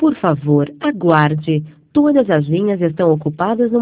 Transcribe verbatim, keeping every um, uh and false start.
Por favor, aguarde. Todas as linhas estão ocupadas no